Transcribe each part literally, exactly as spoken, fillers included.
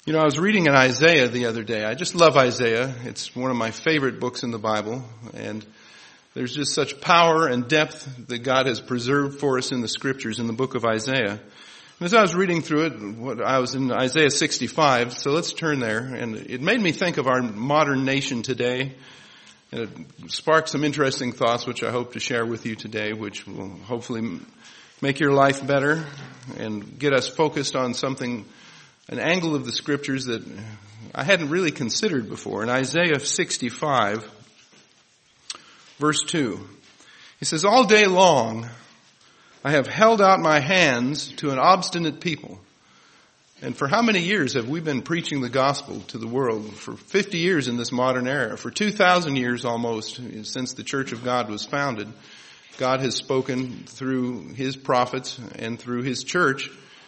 You know, I was reading in Isaiah the other day. I just love Isaiah. It's one of my favorite books in the Bible. And there's just such power and depth that God has preserved for us in the scriptures in the book of Isaiah. And as I was reading through it, what I was in Isaiah sixty-five, so let's turn there. And it made me think of our modern nation today. And it sparked some interesting thoughts, which I hope to share with you today, which will hopefully make your life better and get us focused on something, an angle of the scriptures that I hadn't really considered before. In Isaiah sixty-five, verse two, he says, "All day long I have held out my hands to an obstinate people." And for how many years have we been preaching the gospel to the world? For fifty years in this modern era. For two thousand years almost, since the Church of God was founded, God has spoken through His prophets and through His church.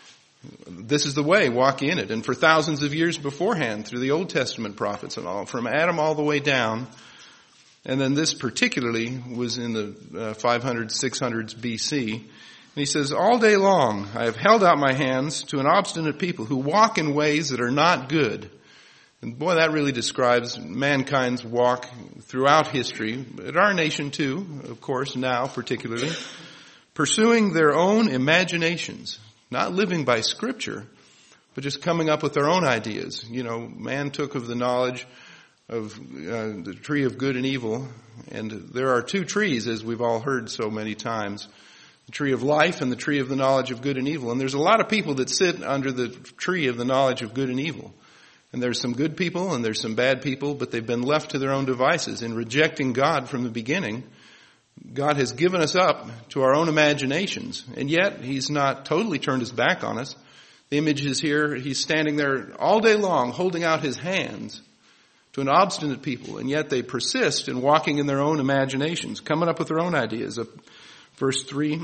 This is the way, walk in it. And for thousands of years beforehand, through the Old Testament prophets and all, from Adam all the way down. And then this particularly was in the uh, five hundreds, six hundreds B C. And he says, "All day long I have held out my hands to an obstinate people who walk in ways that are not good." And boy, that really describes mankind's walk throughout history, but our nation too, of course, now particularly, pursuing their own imaginations. Not living by Scripture, but just coming up with their own ideas. You know, man took of the knowledge of uh, the tree of good and evil, and there are two trees, as we've all heard so many times. The tree of life and the tree of the knowledge of good and evil. And there's a lot of people that sit under the tree of the knowledge of good and evil. And there's some good people and there's some bad people, but they've been left to their own devices. In rejecting God from the beginning, God has given us up to our own imaginations, and yet He's not totally turned His back on us. The image is here. He's standing there all day long holding out His hands to an obstinate people, and yet they persist in walking in their own imaginations, coming up with their own ideas. Verse three,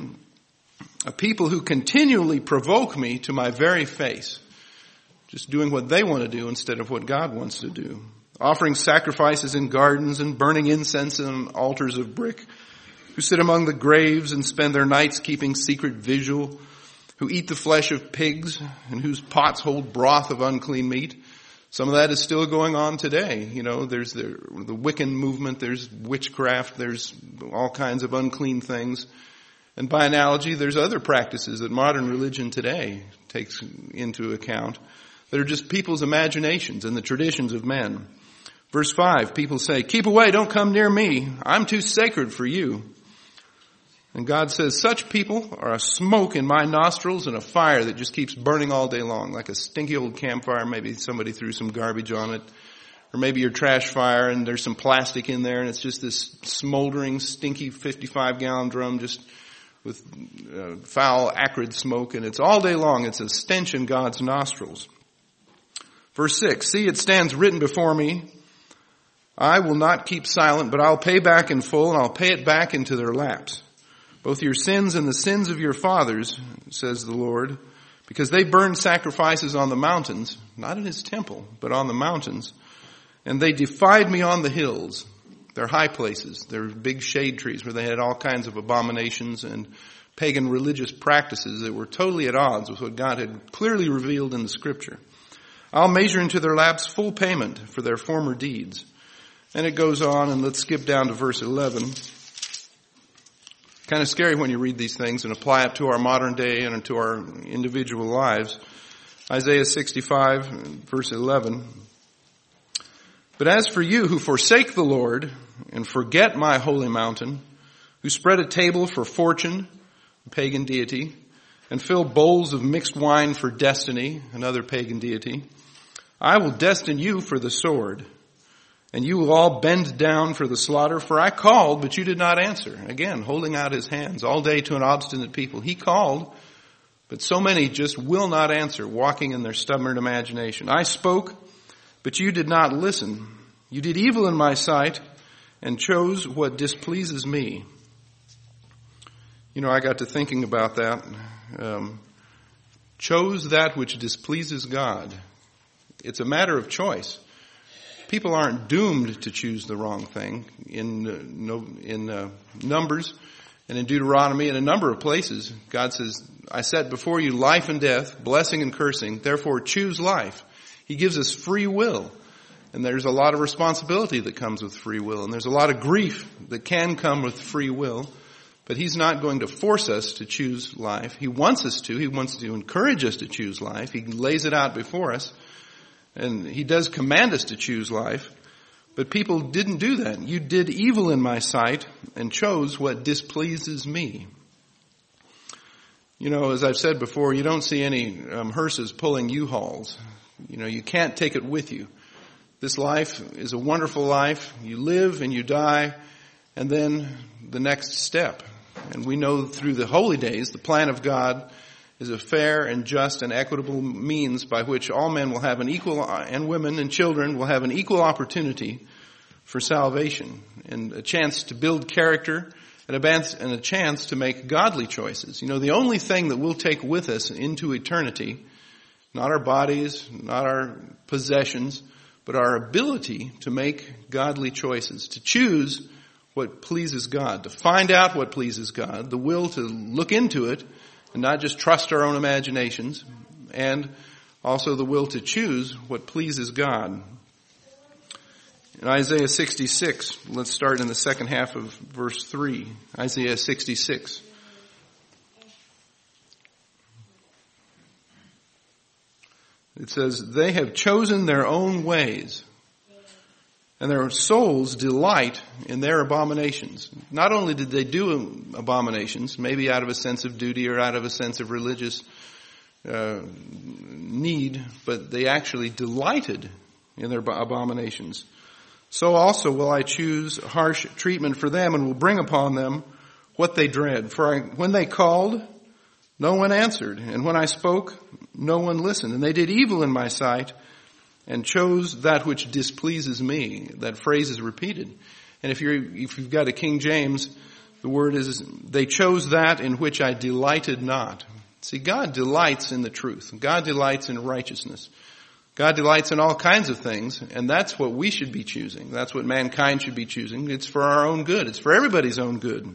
"A people who continually provoke me to my very face," just doing what they want to do instead of what God wants to do. "Offering sacrifices in gardens and burning incense on altars of brick, who sit among the graves and spend their nights keeping secret vigil, who eat the flesh of pigs and whose pots hold broth of unclean meat." Some of that is still going on today. You know, there's the, the Wiccan movement, there's witchcraft, there's all kinds of unclean things. And by analogy, there's other practices that modern religion today takes into account that are just people's imaginations and the traditions of men. Verse five, people say, "Keep away, don't come near me. I'm too sacred for you." And God says, "Such people are a smoke in my nostrils and a fire that just keeps burning all day long, like a stinky old campfire. Maybe somebody threw some garbage on it. Or maybe your trash fire and there's some plastic in there and it's just this smoldering, stinky fifty-five gallon drum just with uh, foul, acrid smoke. And it's all day long. It's a stench in God's nostrils." Verse six, "See, it stands written before me. I will not keep silent, but I'll pay back in full, and I'll pay it back into their laps. Both your sins and the sins of your fathers, says the Lord, because they burned sacrifices on the mountains, not in His temple, but on the mountains. And they defied me on the hills." They're high places. They're big shade trees where they had all kinds of abominations and pagan religious practices that were totally at odds with what God had clearly revealed in the Scripture. "I'll measure into their laps full payment for their former deeds." And it goes on, and let's skip down to verse eleven. Kind of scary when you read these things and apply it to our modern day and to our individual lives. Isaiah sixty-five, verse eleven. "But as for you who forsake the Lord and forget my holy mountain, who spread a table for fortune, a pagan deity, and fill bowls of mixed wine for destiny, another pagan deity, I will destine you for the sword, and you will all bend down for the slaughter, for I called, but you did not answer." Again, holding out His hands all day to an obstinate people. He called, but so many just will not answer, walking in their stubborn imagination. "I spoke, but you did not listen. You did evil in my sight and chose what displeases me." You know, I got to thinking about that. Um, chose that which displeases God. It's a matter of choice. People aren't doomed to choose the wrong thing. In uh, no, in uh, Numbers and in Deuteronomy and a number of places, God says, "I set before you life and death, blessing and cursing. Therefore choose life." He gives us free will. And there's a lot of responsibility that comes with free will. And there's a lot of grief that can come with free will. But he's not going to force us to choose life. He wants us to. He wants to encourage us to choose life. He lays it out before us. And he does command us to choose life. But people didn't do that. You did evil in my sight and chose what displeases me. You know, as I've said before, you don't see any um, hearses pulling U-Hauls. You know, you can't take it with you. This life is a wonderful life. You live and you die, and then the next step. And we know through the holy days, the plan of God is a fair and just and equitable means by which all men will have an equal, and women and children will have an equal opportunity for salvation and a chance to build character and a chance to make godly choices. You know, the only thing that we'll take with us into eternity, not our bodies, not our possessions, but our ability to make godly choices, to choose what pleases God, to find out what pleases God, the will to look into it and not just trust our own imaginations, and also the will to choose what pleases God. In Isaiah sixty-six, let's start in the second half of verse three. Isaiah sixty-six. It says, they have chosen their own ways, and their souls delight in their abominations. Not only did they do abominations, maybe out of a sense of duty or out of a sense of religious uh, need, but they actually delighted in their abominations. So also will I choose harsh treatment for them and will bring upon them what they dread. For I, when they called, no one answered, and when I spoke, no one listened. And they did evil in my sight and chose that which displeases me. That phrase is repeated. And if you're, if you've got a King James, the word is, they chose that in which I delighted not. See, God delights in the truth. God delights in righteousness. God delights in all kinds of things, and that's what we should be choosing. That's what mankind should be choosing. It's for our own good. It's for everybody's own good.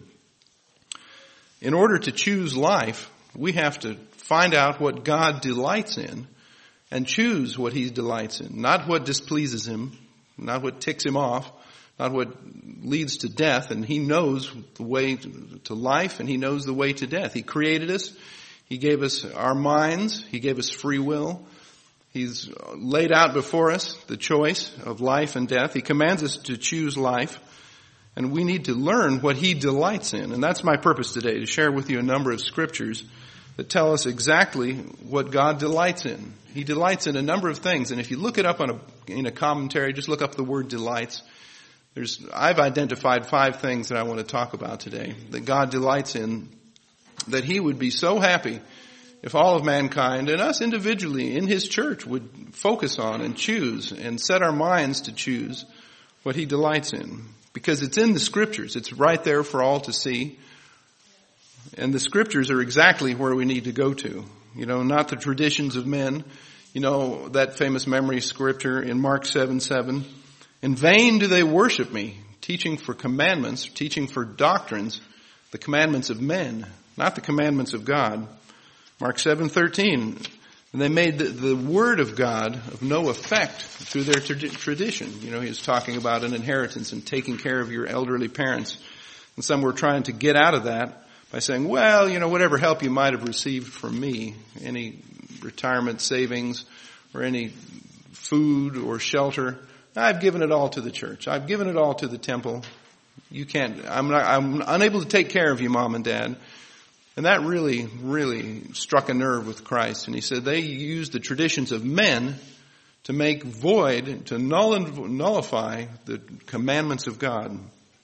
In order to choose life, we have to find out what God delights in and choose what he delights in. Not what displeases him, not what ticks him off, not what leads to death. And he knows the way to life, and he knows the way to death. He created us. He gave us our minds. He gave us free will. He's laid out before us the choice of life and death. He commands us to choose life. And we need to learn what he delights in. And that's my purpose today, to share with you a number of scriptures that tell us exactly what God delights in. He delights in a number of things. And if you look it up on a, in a commentary, just look up the word delights. There's, I've identified five things that I want to talk about today that God delights in, that he would be so happy if all of mankind and us individually in his church would focus on and choose and set our minds to choose what he delights in. Because it's in the scriptures. It's right there for all to see. And the scriptures are exactly where we need to go to. You know, not the traditions of men. You know, that famous memory scripture in Mark seven seven. In vain do they worship me, teaching for commandments, teaching for doctrines, the commandments of men, not the commandments of God. Mark seven thirteen. And they made the, the word of God of no effect through their tra- tradition. You know, he was talking about an inheritance and taking care of your elderly parents. And some were trying to get out of that by saying, well, you know, whatever help you might have received from me, any retirement savings or any food or shelter, I've given it all to the church. I've given it all to the temple. You can't, I'm not, I'm unable to take care of you, Mom and Dad. And that really, really struck a nerve with Christ. And he said they used the traditions of men to make void, to null nullify the commandments of God.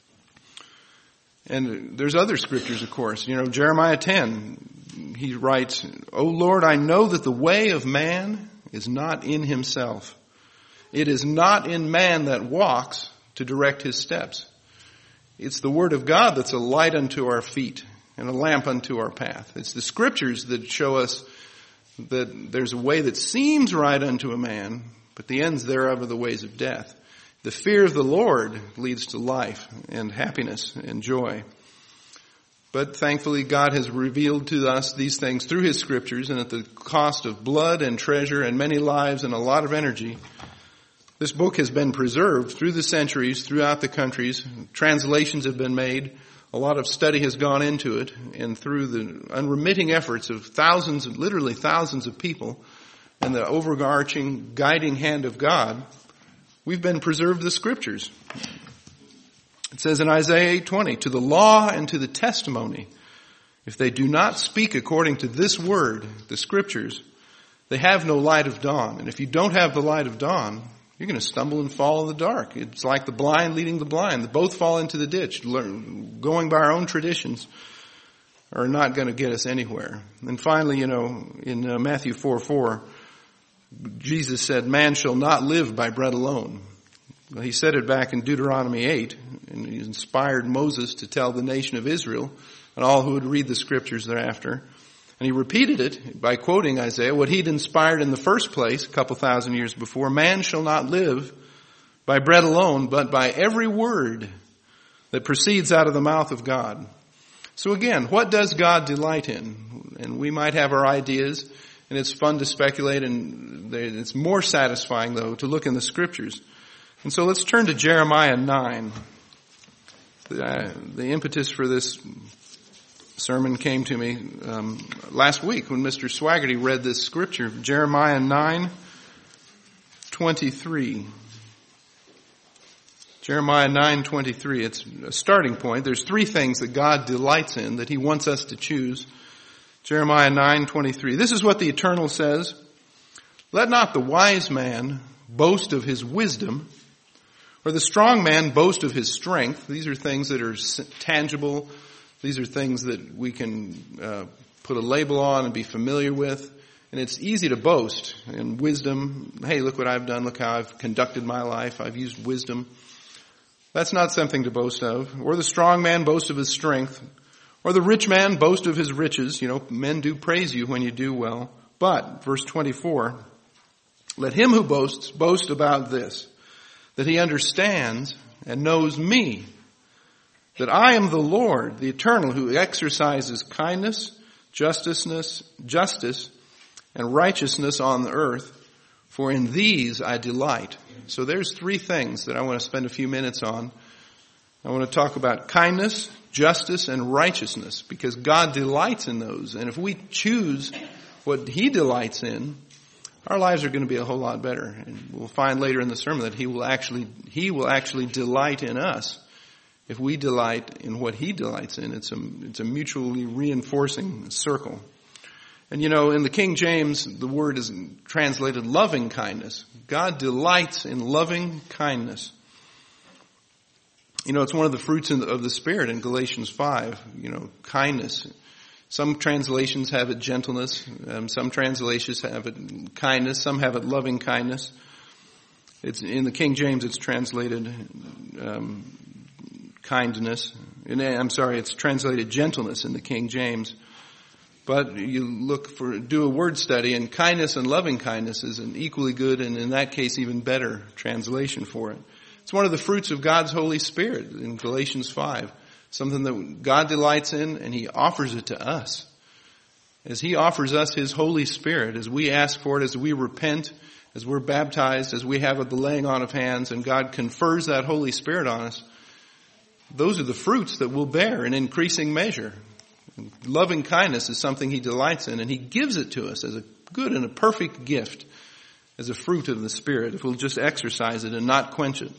And there's other scriptures, of course. You know, Jeremiah ten, he writes, O Lord, I know that the way of man is not in himself. It is not in man that walks to direct his steps. It's the word of God that's a light unto our feet and a lamp unto our path. It's the scriptures that show us that there's a way that seems right unto a man, but the ends thereof are the ways of death. The fear of the Lord leads to life and happiness and joy. But thankfully, God has revealed to us these things through His Scriptures, and at the cost of blood and treasure and many lives and a lot of energy, this book has been preserved through the centuries, throughout the countries. Translations have been made. A lot of study has gone into it, and through the unremitting efforts of thousands, literally thousands of people, and the overarching guiding hand of God, we've been preserved the Scriptures. It says in Isaiah eight twenty, to the law and to the testimony, if they do not speak according to this word, the Scriptures, they have no light of dawn. And if you don't have the light of dawn, you're going to stumble and fall in the dark. It's like the blind leading the blind. They both fall into the ditch. Learn, going by our own traditions are not going to get us anywhere. And finally, you know, in uh, Matthew four four, Jesus said, man shall not live by bread alone. Well, he said it back in Deuteronomy eight, and he inspired Moses to tell the nation of Israel and all who would read the Scriptures thereafter. And he repeated it by quoting Isaiah, what he'd inspired in the first place a couple thousand years before. Man shall not live by bread alone, but by every word that proceeds out of the mouth of God. So again, what does God delight in? And we might have our ideas, and it's fun to speculate, and it's more satisfying, though, to look in the Scriptures. And so let's turn to Jeremiah nine. The, uh, the impetus for this sermon came to me um, last week when Mister Swaggerty read this scripture, Jeremiah nine twenty-three. Jeremiah nine twenty-three. It's a starting point. There's three things that God delights in that He wants us to choose. Jeremiah nine twenty-three. This is what the Eternal says. Let not the wise man boast of his wisdom, or the strong man boast of his strength. These are things that are tangible. These are things that we can uh, put a label on and be familiar with. And it's easy to boast in wisdom. Hey, look what I've done. Look how I've conducted my life. I've used wisdom. That's not something to boast of. Or the strong man boast of his strength. Or the rich man boast of his riches. You know, men do praise you when you do well. But, verse twenty-four, let him who boasts boast about this, that he understands and knows me, that I am the Lord, the Eternal, who exercises kindness, justice, justice, and righteousness on the earth, for in these I delight. So there's three things that I want to spend a few minutes on. I want to talk about kindness, justice, and righteousness, because God delights in those. And if we choose what He delights in, our lives are going to be a whole lot better. And we'll find later in the sermon that He will actually, He will actually delight in us. If we delight in what He delights in, it's a, it's a mutually reinforcing circle. And you know, in the King James, the word is translated loving kindness. God delights in loving kindness. You know, it's one of the fruits of the Spirit in Galatians five, you know, kindness. Some translations have it gentleness. Um, some translations have it kindness. Some have it loving kindness. It's in the King James, it's translated um, kindness. I'm sorry, it's translated gentleness in the King James. But you look for, do a word study, and kindness and loving kindness is an equally good, and in that case, even better translation for it. It's one of the fruits of God's Holy Spirit in Galatians five. Something that God delights in, and He offers it to us. As He offers us His Holy Spirit, as we ask for it, as we repent, as we're baptized, as we have the laying on of hands, and God confers that Holy Spirit on us, those are the fruits that we'll bear in increasing measure. Loving kindness is something He delights in, and He gives it to us as a good and a perfect gift, as a fruit of the Spirit, if we'll just exercise it and not quench it.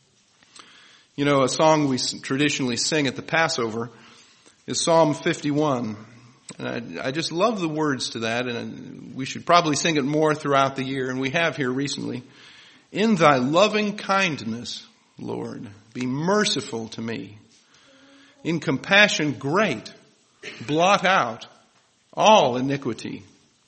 You know, a song we traditionally sing at the Passover is Psalm fifty-one. And I, I just love the words to that, and we should probably sing it more throughout the year, and we have here recently. In Thy loving kindness, Lord, be merciful to me. In compassion great, blot out all iniquity.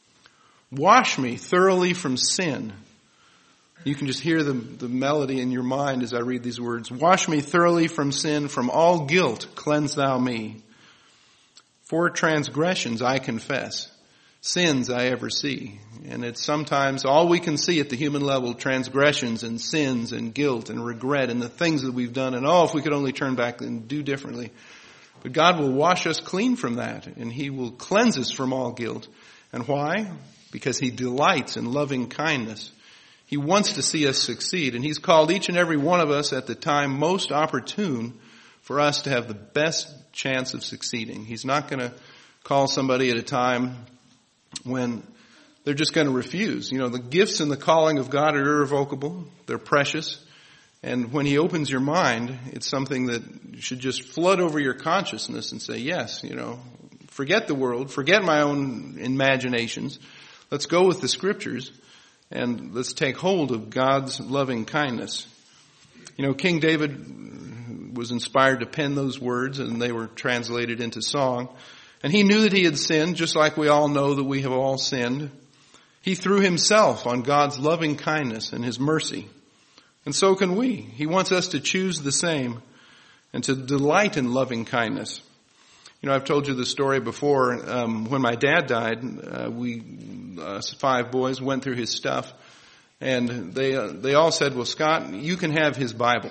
Wash me thoroughly from sin. You can just hear the, the melody in your mind as I read these words. Wash me thoroughly from sin, from all guilt cleanse thou me. For transgressions I confess, sins I ever see. And it's sometimes all we can see at the human level, transgressions and sins and guilt and regret and the things that we've done. And oh, if we could only turn back and do differently. But God will wash us clean from that, and He will cleanse us from all guilt. And why? Because He delights in loving kindness. He wants to see us succeed, and He's called each and every one of us at the time most opportune for us to have the best chance of succeeding. He's not going to call somebody at a time when they're just going to refuse. You know, the gifts and the calling of God are irrevocable. They're precious. And when He opens your mind, it's something that should just flood over your consciousness and say, yes, you know, forget the world, forget my own imaginations. Let's go with the Scriptures and let's take hold of God's loving kindness. You know, King David was inspired to pen those words, and they were translated into song. And he knew that he had sinned, just like we all know that we have all sinned. He threw himself on God's loving kindness and His mercy. And so can we. He wants us to choose the same and to delight in loving kindness. You know, I've told you the story before. Um, when my dad died, uh, we, uh, five boys, went through his stuff. And they uh, they all said, well, Scott, you can have his Bible.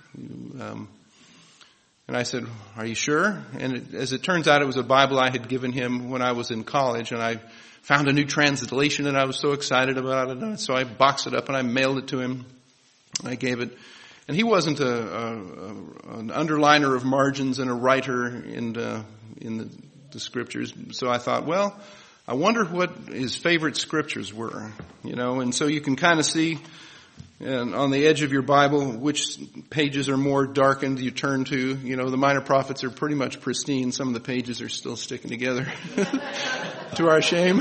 Um, and I said, are you sure? And it, as it turns out, it was a Bible I had given him when I was in college. And I found a new translation, and I was so excited about it. And so I boxed it up and I mailed it to him. I gave it, and he wasn't a, a, a an underliner of margins and a writer in uh, in the, the Scriptures. So I thought, well, I wonder what his favorite Scriptures were, you know. And so you can kind of see, and on the edge of your Bible, which pages are more darkened you turn to. You know, the Minor Prophets are pretty much pristine. Some of the pages are still sticking together, to our shame.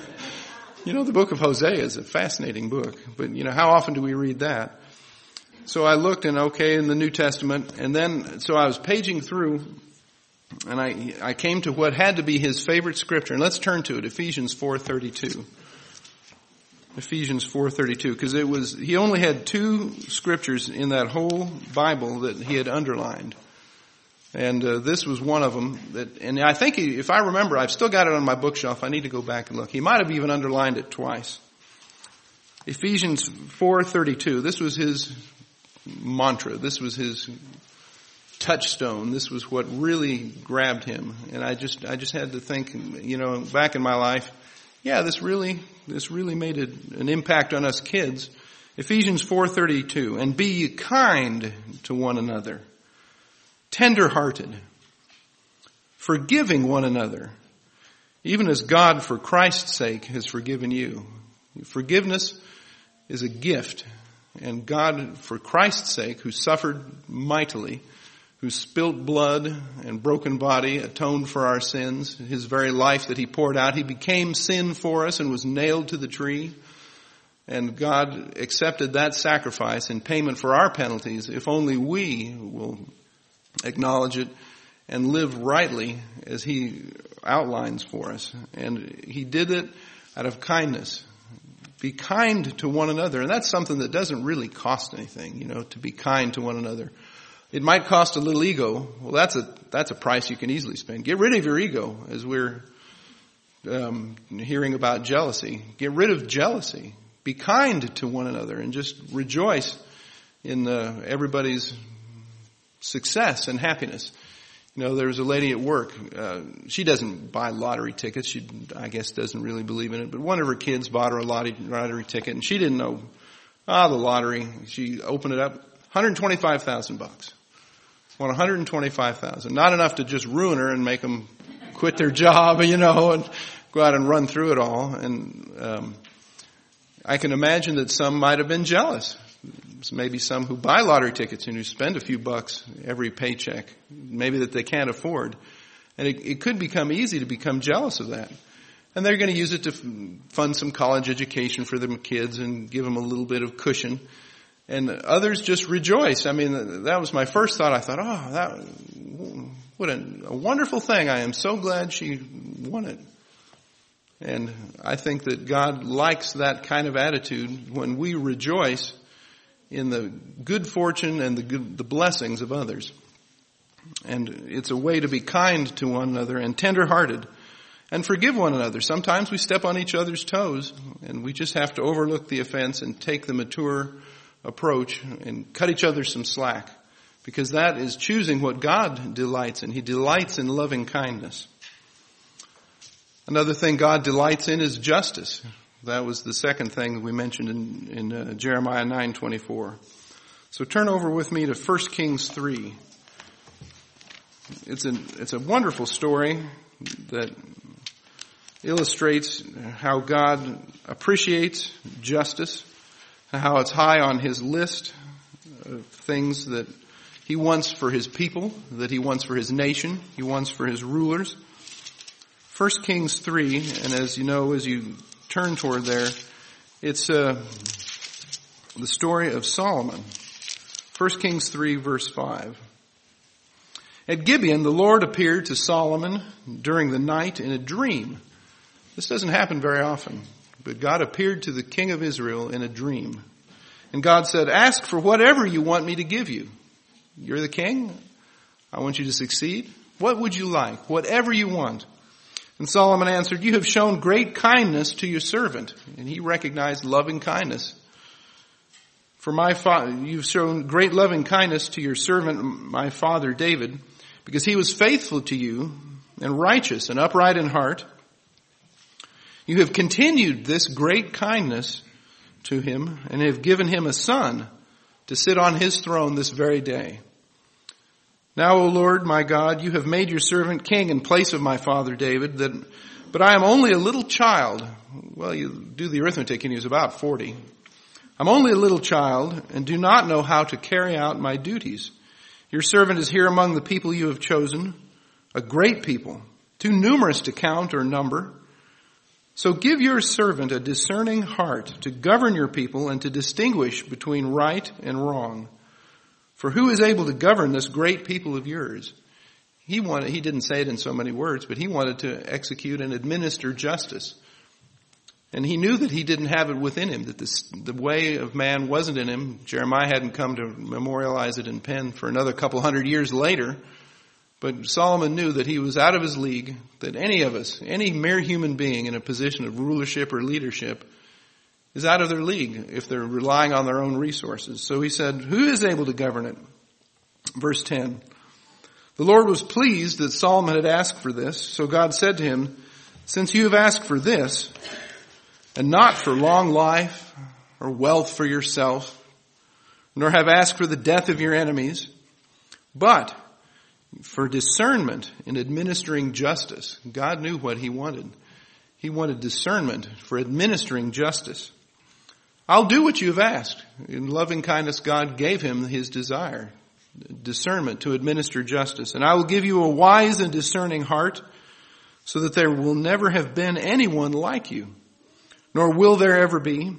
You know, the book of Hosea is a fascinating book, but you know, how often do we read that? So I looked, and okay, in the New Testament, and then, so I was paging through, and I I came to what had to be his favorite Scripture, and let's turn to it, Ephesians four thirty-two. Ephesians four thirty-two, because it was, he only had two Scriptures in that whole Bible that he had underlined. And uh, this was one of them, that, and I think, he, if I remember, I've still got it on my bookshelf, I need to go back and look. He might have even underlined it twice. Ephesians four thirty-two, this was his mantra. This was his touchstone. This was what really grabbed him. And I just, I just had to think, you know, back in my life, yeah, this really, this really made a, an impact on us kids. Ephesians four thirty-two, and be ye kind to one another, tender-hearted, forgiving one another, even as God for Christ's sake has forgiven you. Forgiveness is a gift. And God, for Christ's sake, who suffered mightily, who spilt blood and broken body, atoned for our sins, His very life that He poured out, He became sin for us and was nailed to the tree. And God accepted that sacrifice in payment for our penalties, if only we will acknowledge it and live rightly as He outlines for us. And He did it out of kindness. Be kind to one another. And that's something that doesn't really cost anything, you know, to be kind to one another. It might cost a little ego. Well, that's a, that's a price you can easily spend. Get rid of your ego, as we're um, hearing about jealousy. Get rid of jealousy. Be kind to one another and just rejoice in uh, everybody's success and happiness. You know, there was a lady at work. Uh, she doesn't buy lottery tickets. She, I guess, doesn't really believe in it. But one of her kids bought her a lottery, lottery ticket, and she didn't know, ah, the lottery. She opened it up, one hundred twenty-five thousand bucks. Won one hundred twenty-five thousand. Not enough to just ruin her and make them quit their job, you know, and go out and run through it all. And um, I can imagine that some might have been jealous. Maybe some who buy lottery tickets and who spend a few bucks every paycheck, maybe that they can't afford. And it, it could become easy to become jealous of that. And they're going to use it to fund some college education for their kids and give them a little bit of cushion. And others just rejoice. I mean, that was my first thought. I thought, oh, that, what a, a wonderful thing. I am so glad she won it. And I think that God likes that kind of attitude when we rejoice in the good fortune and the good, the blessings of others. And it's a way to be kind to one another and tender-hearted and forgive one another. Sometimes we step on each other's toes, and we just have to overlook the offense and take the mature approach and cut each other some slack. because that is choosing what God delights in. He delights in loving kindness. Another thing God delights in is justice. That was the second thing that we mentioned in, in uh, Jeremiah nine twenty-four. So turn over with me to First Kings three. It's a, it's a wonderful story that illustrates how God appreciates justice, how it's high on his list of things that he wants for his people, that he wants for his nation, he wants for his rulers. First Kings three, and as you know, as you turn toward there, it's uh, the story of Solomon. First Kings three, verse five. At Gibeon, the Lord appeared to Solomon during the night in a dream. This doesn't happen very often, but God appeared to the king of Israel in a dream. And God said, ask for whatever you want me to give you. You're the king. I want you to succeed. What would you like? Whatever you want. And Solomon answered, you have shown great kindness to your servant. And he recognized loving kindness. For my father, you've shown great loving kindness to your servant, my father David, because he was faithful to you and righteous and upright in heart. You have continued this great kindness to him and have given him a son to sit on his throne this very day. Now, O Lord, my God, you have made your servant king in place of my father David, that, but I am only a little child. Well, you do the arithmetic and he was about forty. I'm only a little child and do not know how to carry out my duties. Your servant is here among the people you have chosen, a great people, too numerous to count or number. So give your servant a discerning heart to govern your people and to distinguish between right and wrong. For who is able to govern this great people of yours? He wanted, he didn't say it in so many words, but he wanted to execute and administer justice. And he knew that he didn't have it within him, that this, the way of man wasn't in him. Jeremiah hadn't come to memorialize it in pen for another couple hundred years later. But Solomon knew that he was out of his league, that any of us, any mere human being in a position of rulership or leadership is out of their league if they're relying on their own resources. So he said, who is able to govern it? Verse ten. The Lord was pleased that Solomon had asked for this. So God said to him, since you have asked for this, and not for long life or wealth for yourself, nor have asked for the death of your enemies, but for discernment in administering justice. God knew what he wanted. He wanted discernment for administering justice. I'll do what you have asked. In loving kindness, God gave him his desire, discernment to administer justice. And I will give you a wise and discerning heart so that there will never have been anyone like you, nor will there ever be.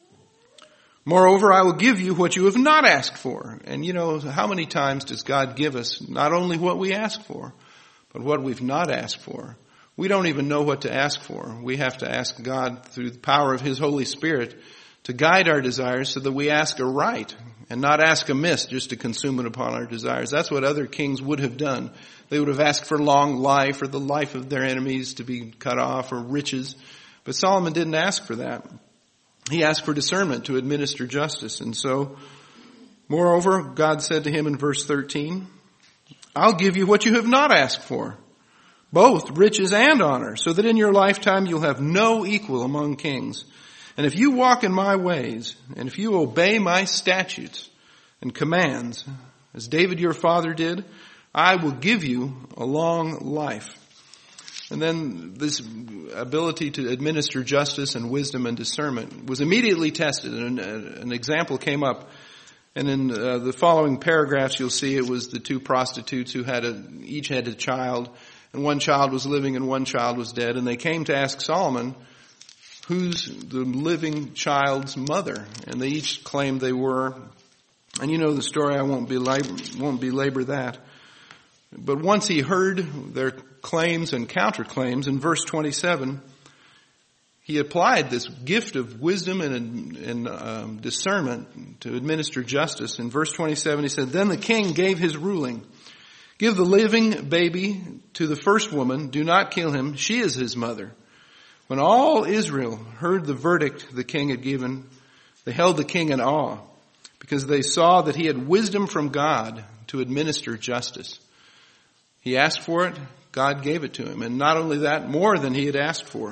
Moreover, I will give you what you have not asked for. And you know, how many times does God give us not only what we ask for, but what we've not asked for? We don't even know what to ask for. We have to ask God through the power of his Holy Spirit to guide our desires so that we ask aright and not ask amiss just to consume it upon our desires. That's what other kings would have done. They would have asked for long life or the life of their enemies to be cut off or riches. But Solomon didn't ask for that. He asked for discernment to administer justice. And so, moreover, God said to him in verse thirteen, I'll give you what you have not asked for, both riches and honor, so that in your lifetime you'll have no equal among kings. And if you walk in my ways, and if you obey my statutes and commands, as David your father did, I will give you a long life. And then this ability to administer justice and wisdom and discernment was immediately tested. And an example came up. And in uh, the following paragraphs, you'll see it was the two prostitutes who had a, each had a child. And one child was living and one child was dead. And they came to ask Solomon, who's the living child's mother? And they each claimed they were. And you know the story. I won't belabor, won't belabor that. But once he heard their claims and counterclaims, in verse twenty-seven, he applied this gift of wisdom and, and um, discernment to administer justice. In verse twenty-seven, he said, then the king gave his ruling. Give the living baby to the first woman. Do not kill him. She is his mother. When all Israel heard the verdict the king had given, they held the king in awe, because they saw that he had wisdom from God to administer justice. He asked for it, God gave it to him. And not only that, more than he had asked for.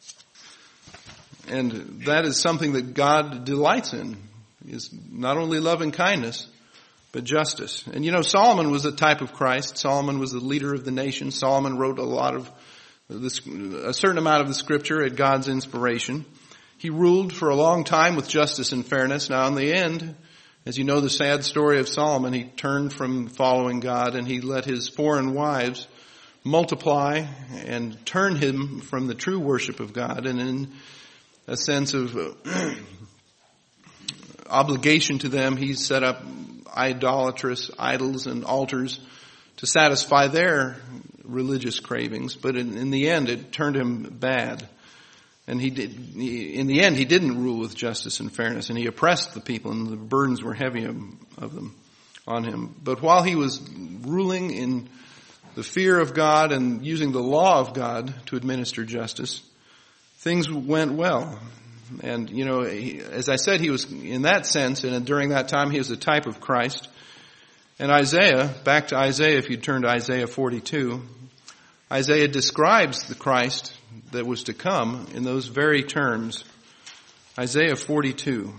And that is something that God delights in, is not only loving kindness, but justice. And you know, Solomon was a type of Christ. Solomon was the leader of the nation. Solomon wrote a lot of this, a certain amount of the scripture at God's inspiration. He ruled for a long time with justice and fairness. Now in the end, as you know the sad story of Solomon, he turned from following God and he let his foreign wives multiply and turn him from the true worship of God. And in a sense of uh, obligation to them, he set up idolatrous idols and altars to satisfy their religious cravings. But in, in the end, it turned him bad. And he did, he, in the end, he didn't rule with justice and fairness, and he oppressed the people, and the burdens were heavy of, of them on him. But while he was ruling in the fear of God and using the law of God to administer justice, things went well. And, you know, he, as I said, he was, in that sense, and during that time, he was a type of Christ. And Isaiah, back to Isaiah, if you turn to Isaiah forty-two, Isaiah describes the Christ that was to come in those very terms. Isaiah forty-two.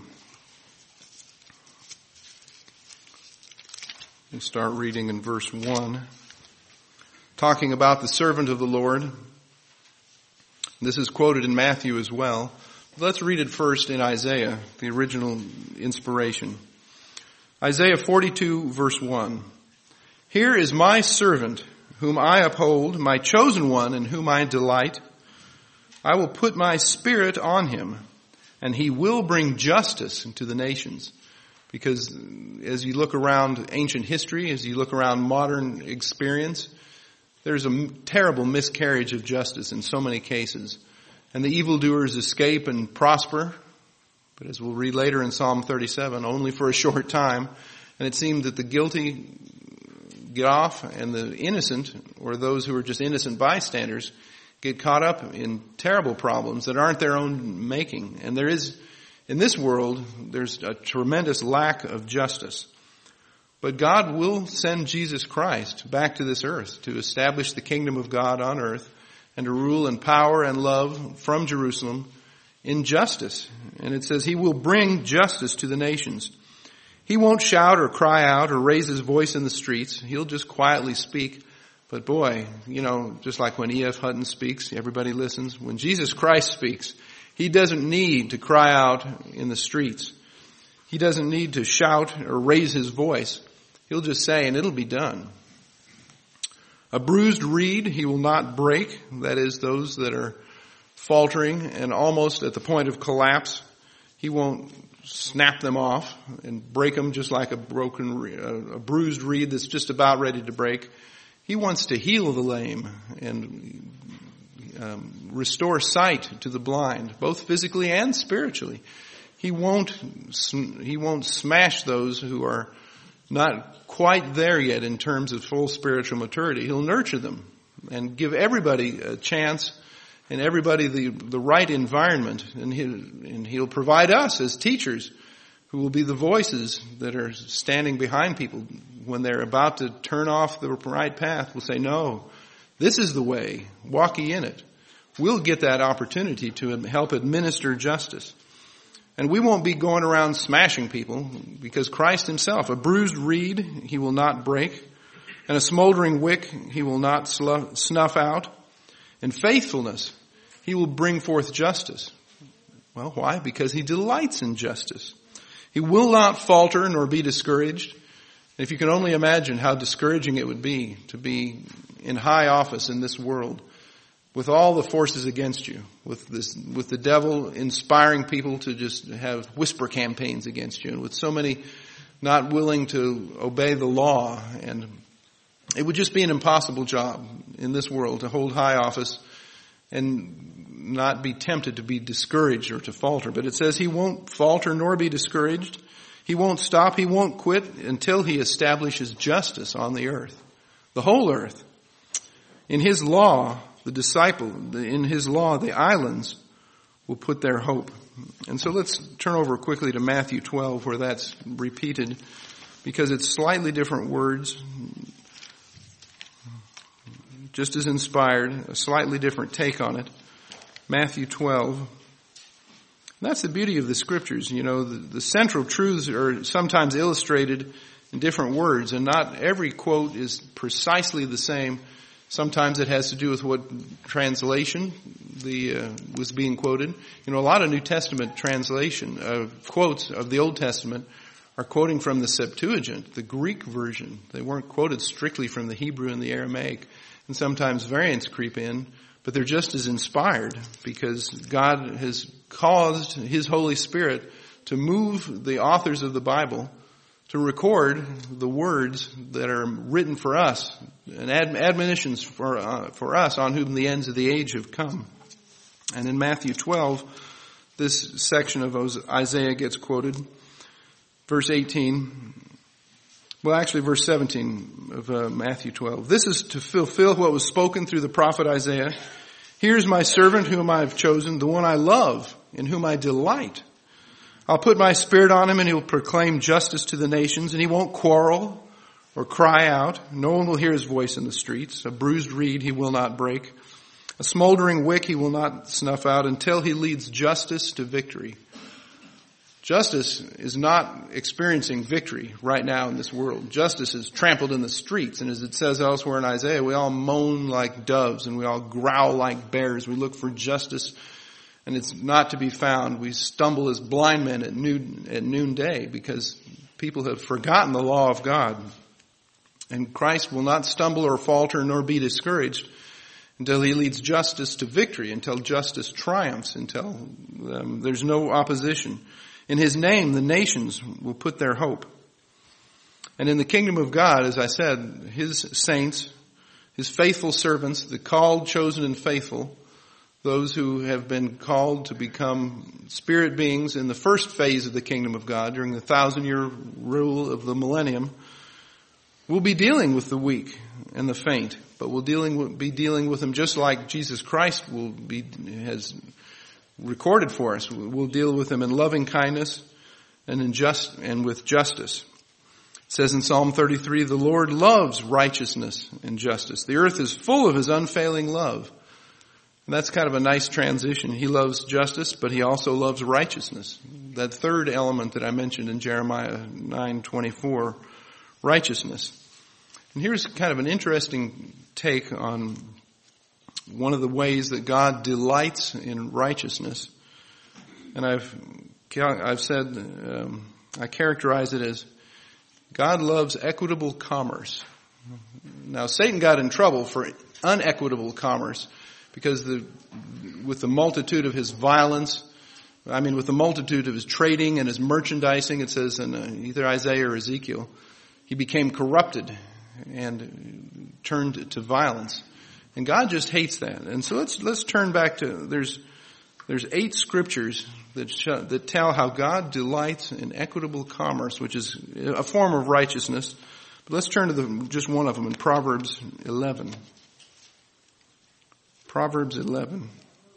We'll start reading in verse one, talking about the servant of the Lord. This is quoted in Matthew as well. Let's read it first in Isaiah, the original inspiration. Isaiah forty-two, verse one. Here is my servant, whom I uphold, my chosen one, in whom I delight. I will put my spirit on him, and he will bring justice to the nations. Because as you look around ancient history, as you look around modern experience, there's a terrible miscarriage of justice in so many cases. And the evildoers escape and prosper, but as we'll read later in Psalm thirty-seven, only for a short time. And it seemed that the guilty get off and the innocent, or those who are just innocent bystanders, get caught up in terrible problems that aren't their own making. And there is, in this world, there's a tremendous lack of justice. But God will send Jesus Christ back to this earth to establish the kingdom of God on earth and to rule in power and love from Jerusalem in justice. And it says he will bring justice to the nations. He won't shout or cry out or raise his voice in the streets. He'll just quietly speak. But boy, you know, just like when E F Hutton speaks, everybody listens. When Jesus Christ speaks, he doesn't need to cry out in the streets. He doesn't need to shout or raise his voice. He'll just say, and it'll be done. A bruised reed he will not break. That is, those that are faltering and almost at the point of collapse. He won't snap them off and break them just like a broken, a bruised reed that's just about ready to break. He wants to heal the lame and um, restore sight to the blind, both physically and spiritually. He won't, he won't smash those who are not quite there yet in terms of full spiritual maturity. He'll nurture them and give everybody a chance and everybody the, the right environment. And he'll, and he'll provide us as teachers who will be the voices that are standing behind people when they're about to turn off the right path. We'll say, no, this is the way. Walk ye in it. We'll get that opportunity to help administer justice. And we won't be going around smashing people because Christ himself, a bruised reed he will not break, and a smoldering wick he will not snuff out. In faithfulness he will bring forth justice. Well, why? Because he delights in justice. He will not falter nor be discouraged. If you can only imagine how discouraging it would be to be in high office in this world, with all the forces against you, with this, with the devil inspiring people to just have whisper campaigns against you, and with so many not willing to obey the law. And it would just be an impossible job in this world to hold high office and not be tempted to be discouraged or to falter. But it says he won't falter nor be discouraged. He won't stop. He won't quit until he establishes justice on the earth, the whole earth. In his law, the disciple, in his law, the islands will put their hope. And so let's turn over quickly to Matthew twelve, where that's repeated because it's slightly different words, just as inspired, a slightly different take on it. Matthew twelve. That's the beauty of the scriptures. You know, the, the central truths are sometimes illustrated in different words, and not every quote is precisely the same. Sometimes it has to do with what translation the uh, was being quoted. You know, a lot of New Testament translation uh, quotes of the Old Testament are quoting from the Septuagint, the Greek version. They weren't quoted strictly from the Hebrew and the Aramaic. And sometimes variants creep in, but they're just as inspired because God has caused His Holy Spirit to move the authors of the Bible to record the words that are written for us and ad- admonitions for uh, for us on whom the ends of the age have come. And in Matthew twelve, this section of Isaiah gets quoted. Verse eighteen, well actually verse seventeen of uh, Matthew twelve. This is to fulfill what was spoken through the prophet Isaiah. Here's my servant whom I have chosen, the one I love, in whom I delight. I'll put my spirit on him and he'll proclaim justice to the nations, and he won't quarrel or cry out. No one will hear his voice in the streets. A bruised reed he will not break. A smoldering wick he will not snuff out until he leads justice to victory. Justice is not experiencing victory right now in this world. Justice is trampled in the streets. And as it says elsewhere in Isaiah, we all moan like doves and we all growl like bears. We look for justice and it's not to be found. We stumble as blind men at noon, at noonday because people have forgotten the law of God. And Christ will not stumble or falter nor be discouraged until He leads justice to victory, until justice triumphs, until um, there's no opposition. In His name, the nations will put their hope. And in the kingdom of God, as I said, His saints, His faithful servants, the called, chosen, and faithful, those who have been called to become spirit beings in the first phase of the kingdom of God during the thousand-year rule of the millennium, will be dealing with the weak and the faint, but we'll dealing with, be dealing with them just like Jesus Christ will be has recorded for us. We'll deal with them in loving kindness and in just and with justice. It says in Psalm thirty-three, the Lord loves righteousness and justice. The earth is full of His unfailing love. And that's kind of a nice transition. He loves justice, but He also loves righteousness. That third element that I mentioned in Jeremiah nine twenty-four, righteousness. And here's kind of an interesting take on one of the ways that God delights in righteousness. And I've I've said, um, I characterize it as God loves equitable commerce. Now, Satan got in trouble for unequitable commerce because the with the multitude of his violence, I mean with the multitude of his trading and his merchandising, it says in uh, either Isaiah or Ezekiel, he became corrupted and turned to violence. And God just hates that. And so let's let's turn back to there's there's eight scriptures that show, that tell how God delights in equitable commerce, which is a form of righteousness. But let's turn to the, just one of them in Proverbs eleven. Proverbs eleven.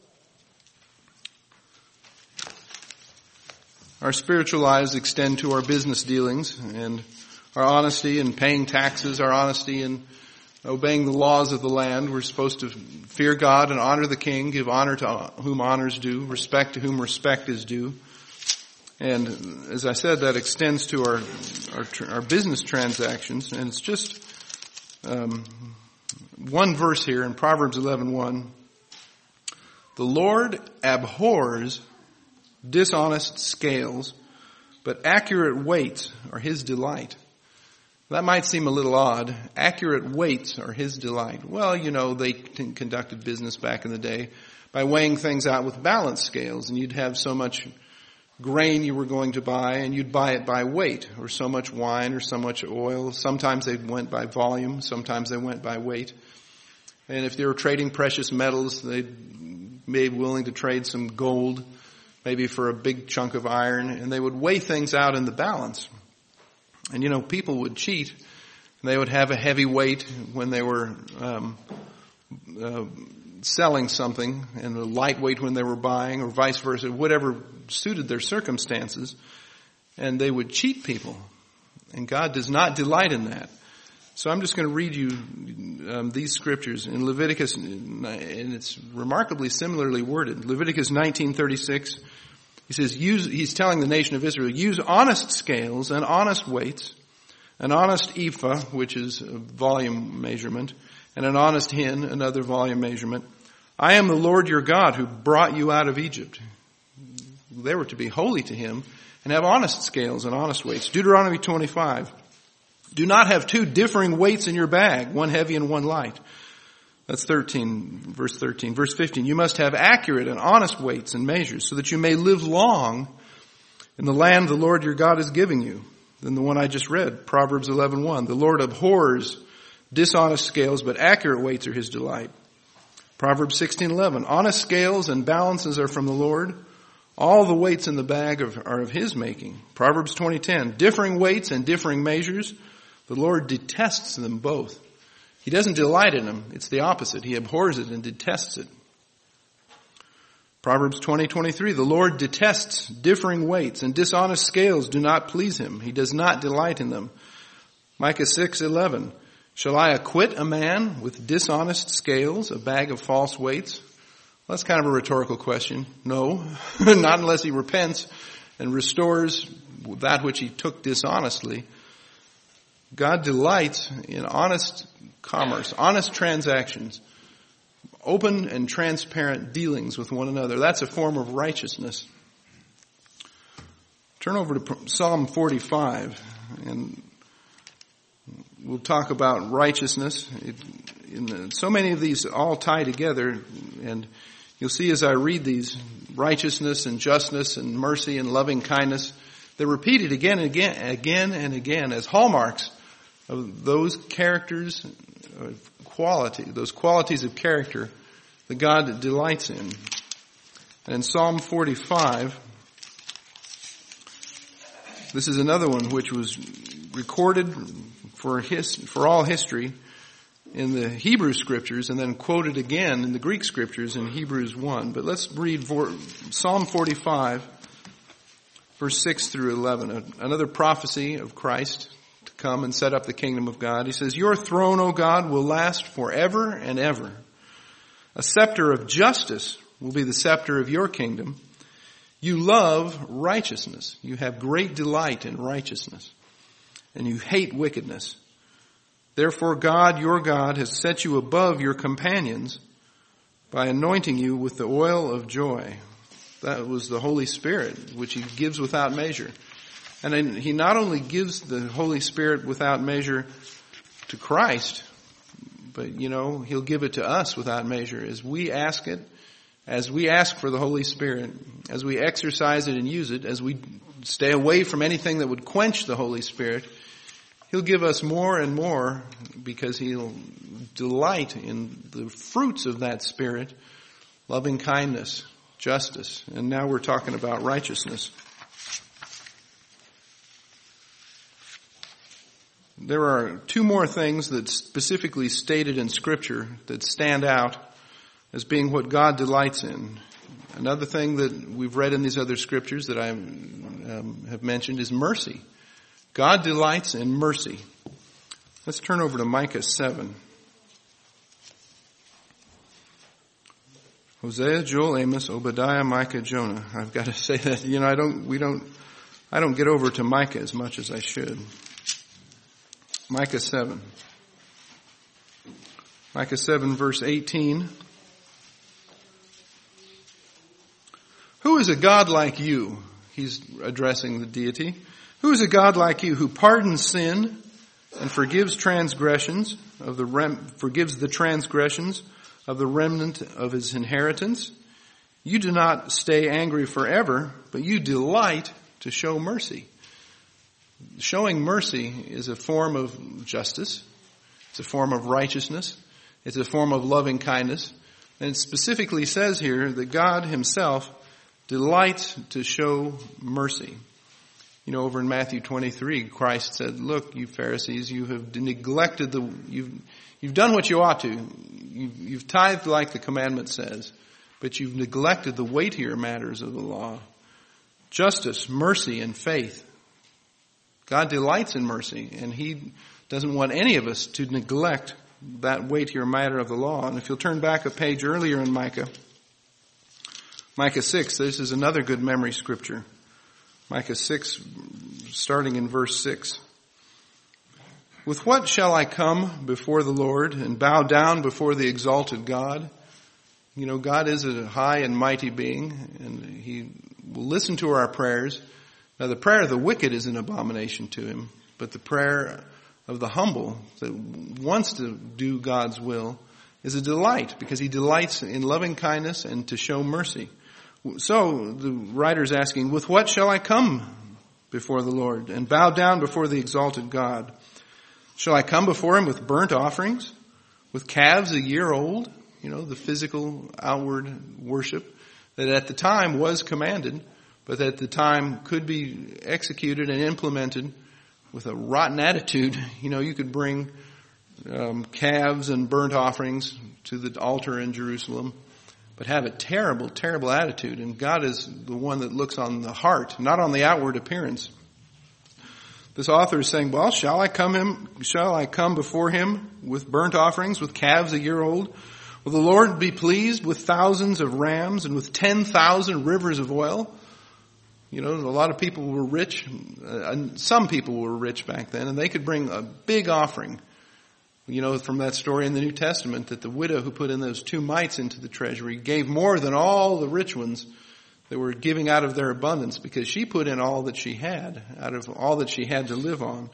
Our spiritual lives extend to our business dealings and our honesty in paying taxes, our honesty in obeying the laws of the land. We're supposed to fear God and honor the king, give honor to whom honor is due, respect to whom respect is due. And as I said, that extends to our our, our business transactions. And it's just um, one verse here in Proverbs eleven one. The Lord abhors dishonest scales, but accurate weights are His delight. That might seem a little odd. Accurate weights are His delight. Well, you know, they conducted business back in the day by weighing things out with balance scales, and you'd have so much grain you were going to buy, and you'd buy it by weight, or so much wine, or so much oil. Sometimes they went by volume, sometimes they went by weight. And if they were trading precious metals, they'd be willing to trade some gold, maybe for a big chunk of iron, and they would weigh things out in the balance. And you know, people would cheat. They would have a heavy weight when they were um, uh, selling something, and a lightweight when they were buying, or vice versa, whatever suited their circumstances. And they would cheat people. And God does not delight in that. So I'm just going to read you um, these scriptures in Leviticus, and it's remarkably similarly worded. Leviticus nineteen thirty-six, he says, use, he's telling the nation of Israel, use honest scales and honest weights, an honest ephah, which is a volume measurement, and an honest hin, another volume measurement. I am the Lord your God who brought you out of Egypt. They were to be holy to him and have honest scales and honest weights. Deuteronomy twenty-five. Do not have two differing weights in your bag, one heavy and one light. That's thirteen, verse thirteen. Verse fifteen, you must have accurate and honest weights and measures so that you may live long in the land the Lord your God is giving you. Then the one I just read, Proverbs eleven one. The Lord abhors dishonest scales, but accurate weights are his delight. Proverbs sixteen eleven. Honest scales and balances are from the Lord. All the weights in the bag are of his making. Proverbs twenty ten. Differing weights and differing measures. The Lord detests them both. He doesn't delight in them. It's the opposite. He abhors it and detests it. Proverbs twenty twenty-three. The Lord detests differing weights, and dishonest scales do not please him. He does not delight in them. Micah six eleven. Shall I acquit a man with dishonest scales, a bag of false weights? Well, that's kind of a rhetorical question. No, not unless he repents and restores that which he took dishonestly. God delights in honest commerce, honest transactions, open and transparent dealings with one another. That's a form of righteousness. Turn over to Psalm forty-five, and we'll talk about righteousness. It, in the, so many of these all tie together, and you'll see as I read these, righteousness and justness and mercy and loving kindness, they're repeated again and again, again and again as hallmarks of those characters, of quality, those qualities of character that God delights in. And in Psalm forty-five, this is another one which was recorded for his, for all history in the Hebrew scriptures and then quoted again in the Greek scriptures in Hebrews one. But let's read Psalm forty-five, verse six through eleven, another prophecy of Christ to come and set up the kingdom of God. He says, your throne, O God, will last forever and ever. A scepter of justice will be the scepter of your kingdom. You love righteousness. You have great delight in righteousness, and you hate wickedness. Therefore God, your God, has set you above your companions by anointing you with the oil of joy. That was the Holy Spirit, which he gives without measure. And then he not only gives the Holy Spirit without measure to Christ, but, you know, he'll give it to us without measure. As we ask it, as we ask for the Holy Spirit, as we exercise it and use it, as we stay away from anything that would quench the Holy Spirit, he'll give us more and more because he'll delight in the fruits of that Spirit, loving kindness, justice, and now we're talking about righteousness. There are two more things that specifically stated in Scripture that stand out as being what God delights in. Another thing that we've read in these other Scriptures that I um, have mentioned is mercy. God delights in mercy. Let's turn over to Micah seven. Hosea, Joel, Amos, Obadiah, Micah, Jonah. I've got to say that, you know, I don't, we don't, I don't get over to Micah as much as I should. Micah seven. Micah seven verse eighteen. Who is a God like you? He's addressing the deity. Who is a God like you who pardons sin and forgives transgressions of the rem- forgives the transgressions of the remnant of his inheritance? You do not stay angry forever, but you delight to show mercy. Showing mercy is a form of justice. It's a form of righteousness. It's a form of loving kindness. And it specifically says here that God himself delights to show mercy. You know, over in Matthew twenty-three, Christ said, look, you Pharisees, you have neglected the, you've, you've done what you ought to. You've, you've tithed like the commandment says, but you've neglected the weightier matters of the law. Justice, mercy, and faith. God delights in mercy, and he doesn't want any of us to neglect that weightier matter of the law. And if you'll turn back a page earlier in Micah, Micah six, this is another good memory scripture. Micah six, starting in verse six. With what shall I come before the Lord and bow down before the exalted God? You know, God is a high and mighty being, and he will listen to our prayers. Now, the prayer of the wicked is an abomination to him, but the prayer of the humble that wants to do God's will is a delight, because he delights in loving kindness and to show mercy. So the writer's asking, with what shall I come before the Lord and bow down before the exalted God? Shall I come before him with burnt offerings, with calves a year old? You know, the physical outward worship that at the time was commanded, but that at the time could be executed and implemented with a rotten attitude. You know, you could bring um, calves and burnt offerings to the altar in Jerusalem, but have a terrible, terrible attitude. And God is the one that looks on the heart, not on the outward appearance. This author is saying, well, shall I come him, shall I come before him with burnt offerings, with calves a year old? Will the Lord be pleased with thousands of rams and with ten thousand rivers of oil? You know, a lot of people were rich, uh, and some people were rich back then, and they could bring a big offering. You know, from that story in the New Testament, that the widow who put in those two mites into the treasury gave more than all the rich ones that were giving out of their abundance, because she put in all that she had, out of all that she had to live on.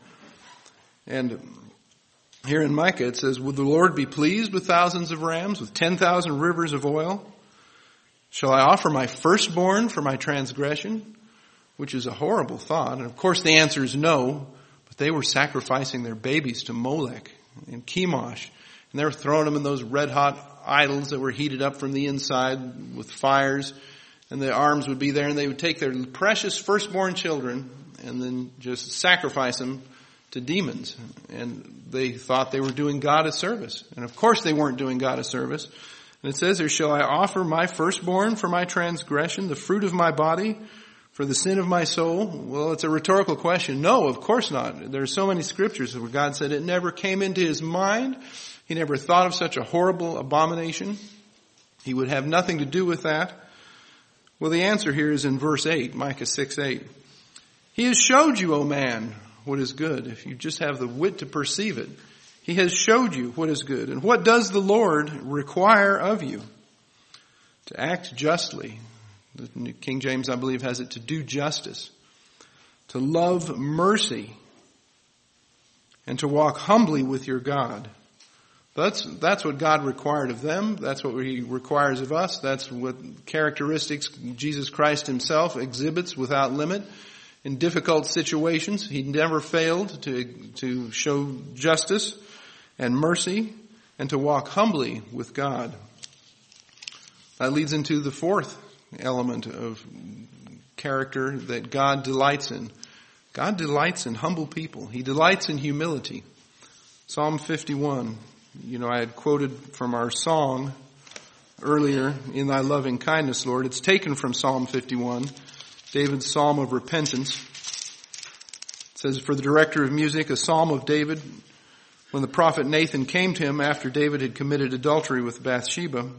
And here in Micah it says, will the Lord be pleased with thousands of rams, with ten thousand rivers of oil? Shall I offer my firstborn for my transgression? Which is a horrible thought. And of course the answer is no, but they were sacrificing their babies to Molech and Chemosh. And they were throwing them in those red hot idols that were heated up from the inside with fires. And the arms would be there, and they would take their precious firstborn children and then just sacrifice them to demons. And they thought they were doing God a service. And of course they weren't doing God a service. And it says here, shall I offer my firstborn for my transgression, the fruit of my body for the sin of my soul? Well, it's a rhetorical question. No, of course not. There are so many scriptures where God said it never came into his mind. He never thought of such a horrible abomination. He would have nothing to do with that. Well, the answer here is in verse eight, Micah six eight. He has showed you, O man, what is good, if you just have the wit to perceive it. He has showed you what is good. And what does the Lord require of you? To act justly. The King James, I believe, has it to do justice, to love mercy, and to walk humbly with your God. That's, that's what God required of them. That's what he requires of us. That's what characteristics Jesus Christ himself exhibits without limit in difficult situations. He never failed to, to show justice and mercy and to walk humbly with God. That leads into the fourth element of character that God delights in. God delights in humble people. He delights in humility. Psalm fifty-one. You know, I had quoted from our song earlier, in thy loving kindness, Lord. It's taken from Psalm fifty-one, David's psalm of repentance. It says, for the director of music, a psalm of David, when the prophet Nathan came to him after David had committed adultery with Bathsheba.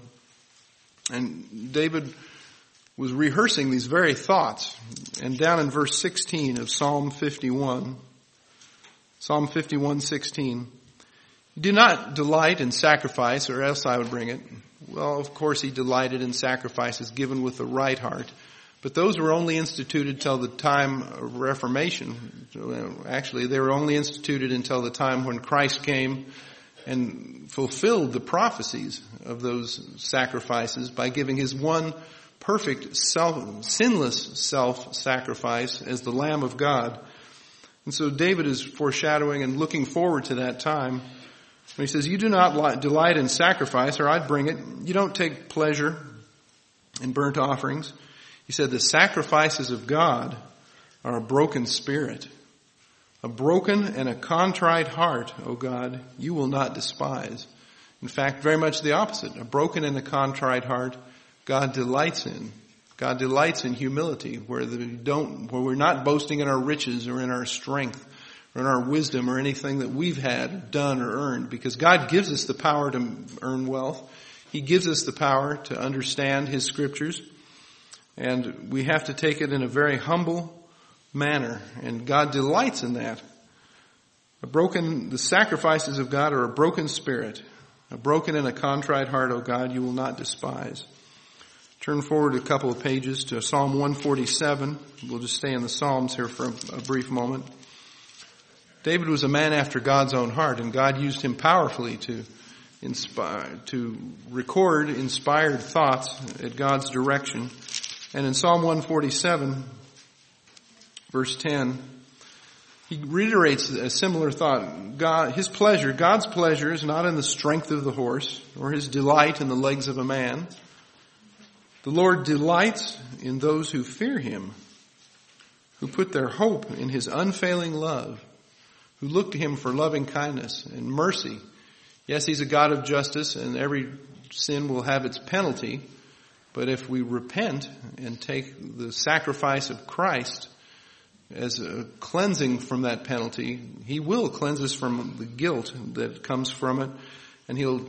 And David was rehearsing these very thoughts. And down in verse sixteen of Psalm fifty-one, Psalm fifty-one sixteen, do not delight in sacrifice, or else I would bring it. Well, of course he delighted in sacrifices given with the right heart. But those were only instituted till the time of Reformation. Actually, they were only instituted until the time when Christ came and fulfilled the prophecies of those sacrifices by giving his one perfect, self, sinless self-sacrifice as the Lamb of God. And so David is foreshadowing and looking forward to that time. He says, you do not delight in sacrifice, or I'd bring it. You don't take pleasure in burnt offerings. He said, the sacrifices of God are a broken spirit. A broken and a contrite heart, O God, you will not despise. In fact, very much the opposite. A broken and a contrite heart, God delights in. God delights in humility, where the don't, where we're not boasting in our riches or in our strength or in our wisdom or anything that we've had, done, or earned, because God gives us the power to earn wealth. He gives us the power to understand His scriptures, and we have to take it in a very humble manner, and God delights in that. A broken, the sacrifices of God are a broken spirit, a broken and a contrite heart, O God, you will not despise. Turn forward a couple of pages to Psalm one forty-seven. We'll just stay in the Psalms here for a, a brief moment. David was a man after God's own heart, and God used him powerfully to inspire, to record inspired thoughts at God's direction. And in Psalm one forty-seven, verse ten, he reiterates a similar thought. God, his pleasure, God's pleasure is not in the strength of the horse, or his delight in the legs of a man. The Lord delights in those who fear him, who put their hope in his unfailing love, who look to him for loving kindness and mercy. Yes, he's a God of justice, and every sin will have its penalty. But if we repent and take the sacrifice of Christ as a cleansing from that penalty, he will cleanse us from the guilt that comes from it, and he'll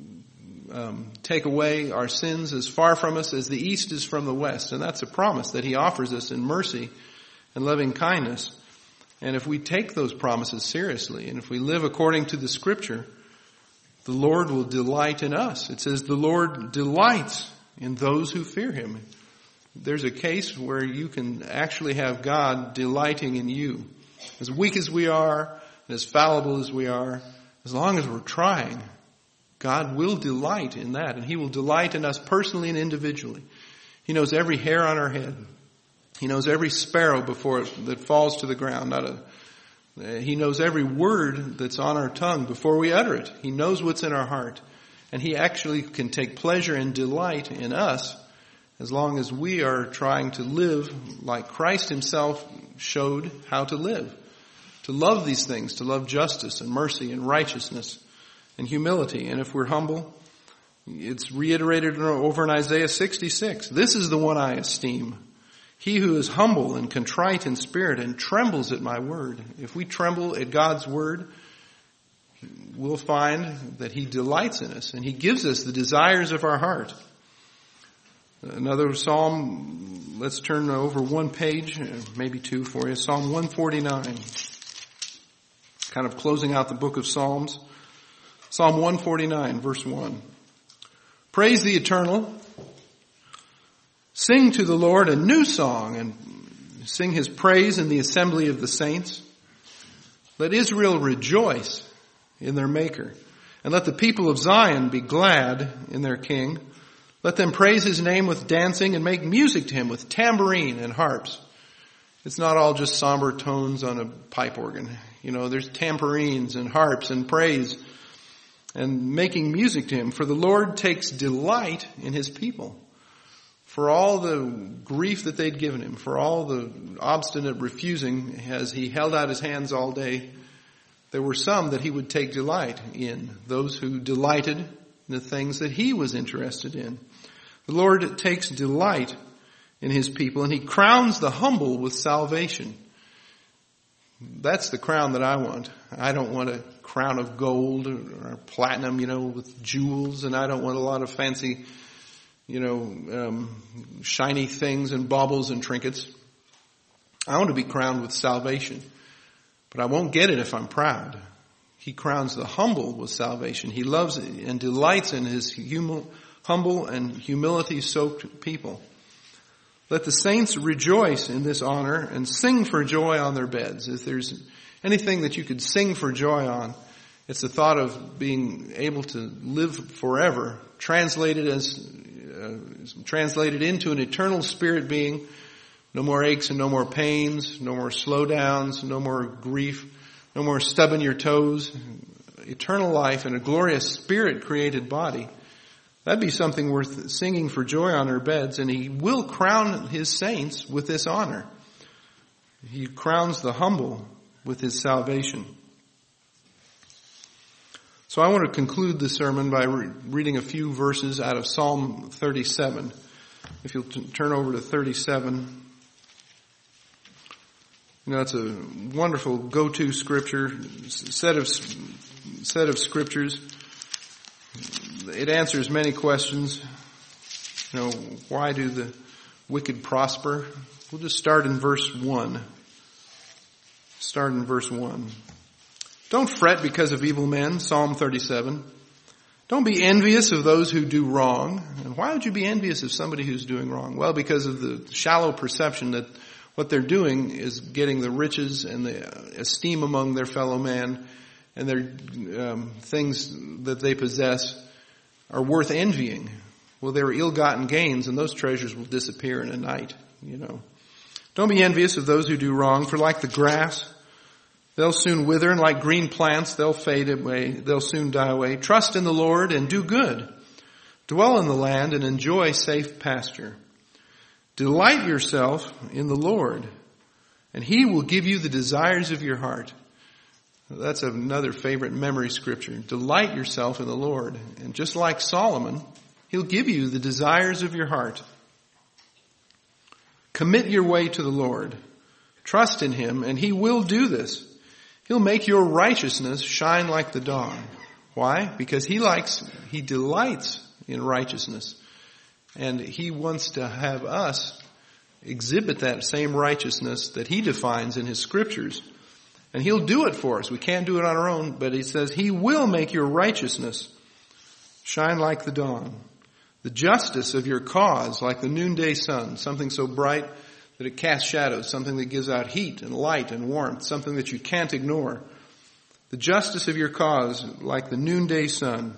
um, take away our sins as far from us as the east is from the west. And that's a promise that he offers us in mercy and loving kindness. And if we take those promises seriously, and if we live according to the scripture, the Lord will delight in us. It says the Lord delights in those who fear him. There's a case where you can actually have God delighting in you. As weak as we are, and as fallible as we are, as long as we're trying, God will delight in that, and he will delight in us personally and individually. He knows every hair on our head. He knows every sparrow before it that falls to the ground. Not a, he knows every word that's on our tongue before we utter it. He knows what's in our heart. And he actually can take pleasure and delight in us as long as we are trying to live like Christ himself showed how to live. To love these things, to love justice and mercy and righteousness and humility. And if we're humble, it's reiterated over in Isaiah sixty-six. This is the one I esteem. He who is humble and contrite in spirit and trembles at my word. If we tremble at God's word, we'll find that he delights in us and he gives us the desires of our heart. Another psalm, let's turn over one page, maybe two for you. Psalm one forty-nine. Kind of closing out the book of Psalms. Psalm one forty-nine, verse one. Praise the Eternal. Sing to the Lord a new song and sing his praise in the assembly of the saints. Let Israel rejoice in their Maker, and let the people of Zion be glad in their King. Let them praise his name with dancing and make music to him with tambourine and harps. It's not all just somber tones on a pipe organ. You know, there's tambourines and harps and praise and making music to him. For the Lord takes delight in his people. For all the grief that they'd given him, for all the obstinate refusing as he held out his hands all day, there were some that he would take delight in, those who delighted in the things that he was interested in. The Lord takes delight in his people, and he crowns the humble with salvation. That's the crown that I want. I don't want a crown of gold or platinum, you know, with jewels, and I don't want a lot of fancy, you know, um, shiny things and baubles and trinkets. I want to be crowned with salvation. But I won't get it if I'm proud. He crowns the humble with salvation. He loves and delights in his hum- humble and humility-soaked people. Let the saints rejoice in this honor and sing for joy on their beds. If there's anything that you could sing for joy on, it's the thought of being able to live forever, translated as uh, translated into an eternal spirit being. No more aches and no more pains, no more slowdowns, no more grief, no more stubbing your toes. Eternal life in a glorious spirit-created body. That'd be something worth singing for joy on our beds, and he will crown his saints with this honor. He crowns the humble with his salvation. So I want to conclude the sermon by re- reading a few verses out of Psalm thirty-seven. If you'll t- turn over to thirty-seven. You know, it's a wonderful go-to scripture, set of, set of scriptures. It answers many questions. You know, why do the wicked prosper? We'll just start in verse one. Start in verse one. Don't fret because of evil men, Psalm thirty-seven. Don't be envious of those who do wrong. And why would you be envious of somebody who's doing wrong? Well, because of the shallow perception that what they're doing is getting the riches and the esteem among their fellow man, and their um, things that they possess are worth envying. Well, they were ill-gotten gains, and those treasures will disappear in a night, you know. Don't be envious of those who do wrong, for like the grass, they'll soon wither, and like green plants, they'll fade away, they'll soon die away. Trust in the Lord and do good. Dwell in the land and enjoy safe pasture. Delight yourself in the Lord, and He will give you the desires of your heart. That's another favorite memory scripture. Delight yourself in the Lord. And just like Solomon, He'll give you the desires of your heart. Commit your way to the Lord. Trust in Him, and He will do this. He'll make your righteousness shine like the dawn. Why? Because He likes, He delights in righteousness. And He wants to have us exhibit that same righteousness that He defines in His scriptures. And He'll do it for us. We can't do it on our own, but He says He will make your righteousness shine like the dawn. The justice of your cause like the noonday sun, something so bright that it casts shadows, something that gives out heat and light and warmth, something that you can't ignore. The justice of your cause like the noonday sun.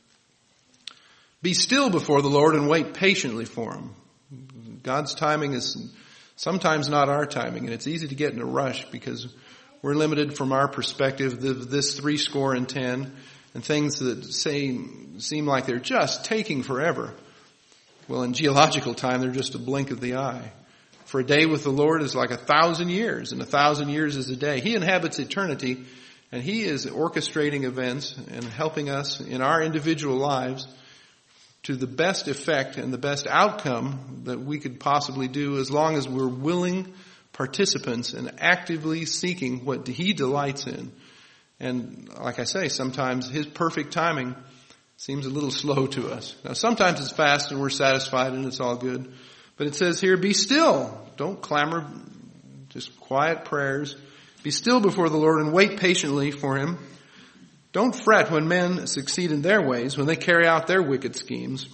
Be still before the Lord and wait patiently for Him. God's timing is sometimes not our timing, and it's easy to get in a rush because we're limited from our perspective, this three score and ten, and things that say, seem like they're just taking forever. Well, in geological time, they're just a blink of the eye. For a day with the Lord is like a thousand years, and a thousand years is a day. He inhabits eternity, and He is orchestrating events and helping us in our individual lives to the best effect and the best outcome that we could possibly do, as long as we're willing participants and actively seeking what He delights in. And like I say, sometimes His perfect timing seems a little slow to us. Now sometimes it's fast and we're satisfied and it's all good. But it says here, be still. Don't clamor, just quiet prayers. Be still before the Lord and wait patiently for Him. Don't fret when men succeed in their ways, when they carry out their wicked schemes.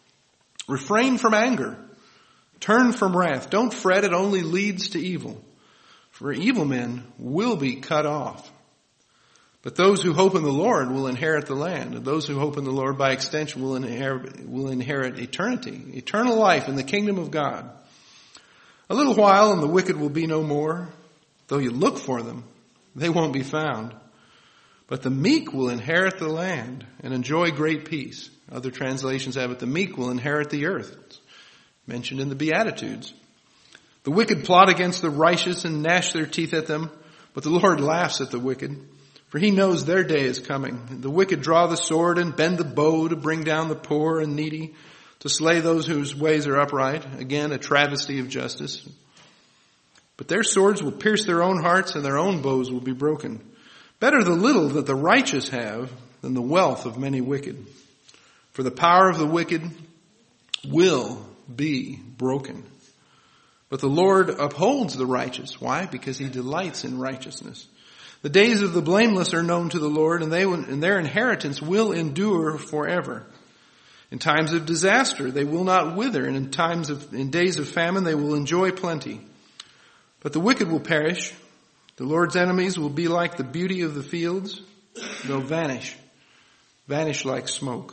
Refrain from anger. Turn from wrath. Don't fret, it only leads to evil. For evil men will be cut off. But those who hope in the Lord will inherit the land. And those who hope in the Lord, by extension, will inherit, will inherit eternity, eternal life in the kingdom of God. A little while and the wicked will be no more. Though you look for them, they won't be found. But the meek will inherit the land and enjoy great peace. Other translations have it, the meek will inherit the earth. It's mentioned in the Beatitudes. The wicked plot against the righteous and gnash their teeth at them, but the Lord laughs at the wicked, for He knows their day is coming. The wicked draw the sword and bend the bow to bring down the poor and needy, to slay those whose ways are upright. Again, a travesty of justice. But their swords will pierce their own hearts, and their own bows will be broken. Better the little that the righteous have than the wealth of many wicked. For the power of the wicked will be broken. But the Lord upholds the righteous. Why? Because He delights in righteousness. The days of the blameless are known to the Lord, and they will, and their inheritance will endure forever. In times of disaster they will not wither, and in times of in days of famine they will enjoy plenty. But the wicked will perish. The Lord's enemies will be like the beauty of the fields. They'll vanish, vanish like smoke.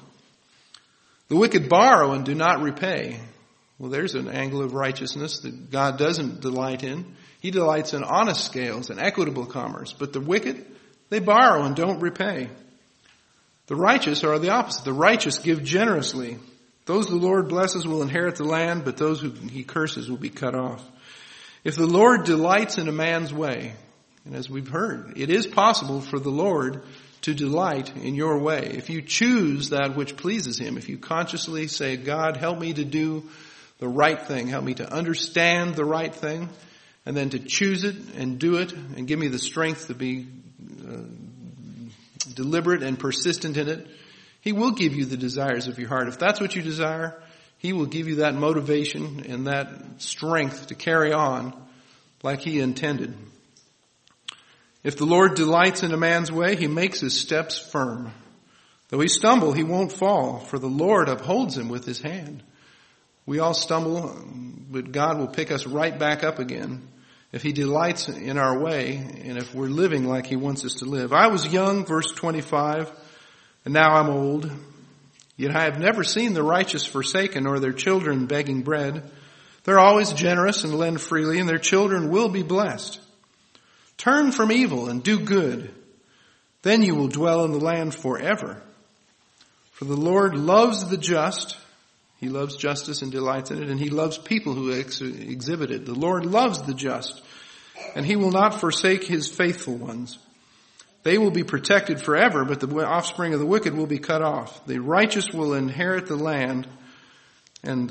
The wicked borrow and do not repay. Well, there's an angle of righteousness that God doesn't delight in. He delights in honest scales and equitable commerce. But the wicked, they borrow and don't repay. The righteous are the opposite. The righteous give generously. Those the Lord blesses will inherit the land, but those who He curses will be cut off. If the Lord delights in a man's way, and as we've heard, it is possible for the Lord to delight in your way. If you choose that which pleases Him, if you consciously say, God, help me to do the right thing. Help me to understand the right thing and then to choose it and do it, and give me the strength to be uh, deliberate and persistent in it. He will give you the desires of your heart. If that's what you desire, He will give you that motivation and that strength to carry on like He intended. If the Lord delights in a man's way, He makes his steps firm. Though he stumble, he won't fall, for the Lord upholds him with His hand. We all stumble, but God will pick us right back up again if He delights in our way and if we're living like He wants us to live. I was young, verse twenty-five, and now I'm old. Yet I have never seen the righteous forsaken or their children begging bread. They're always generous and lend freely, and their children will be blessed. Turn from evil and do good. Then you will dwell in the land forever. For the Lord loves the just. He loves justice and delights in it, and He loves people who ex- exhibit it. The Lord loves the just, and He will not forsake His faithful ones. They will be protected forever, but the offspring of the wicked will be cut off. The righteous will inherit the land, and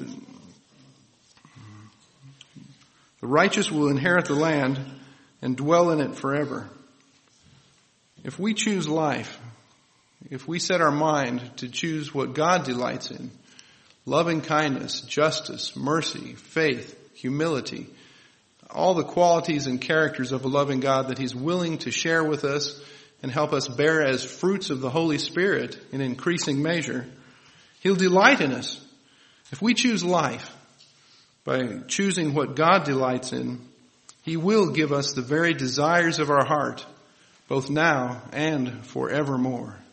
the righteous will inherit the land and dwell in it forever. If we choose life, if we set our mind to choose what God delights in, loving kindness, justice, mercy, faith, humility, all the qualities and characters of a loving God that He's willing to share with us and help us bear as fruits of the Holy Spirit in increasing measure, He'll delight in us. If we choose life by choosing what God delights in, He will give us the very desires of our heart, both now and forevermore.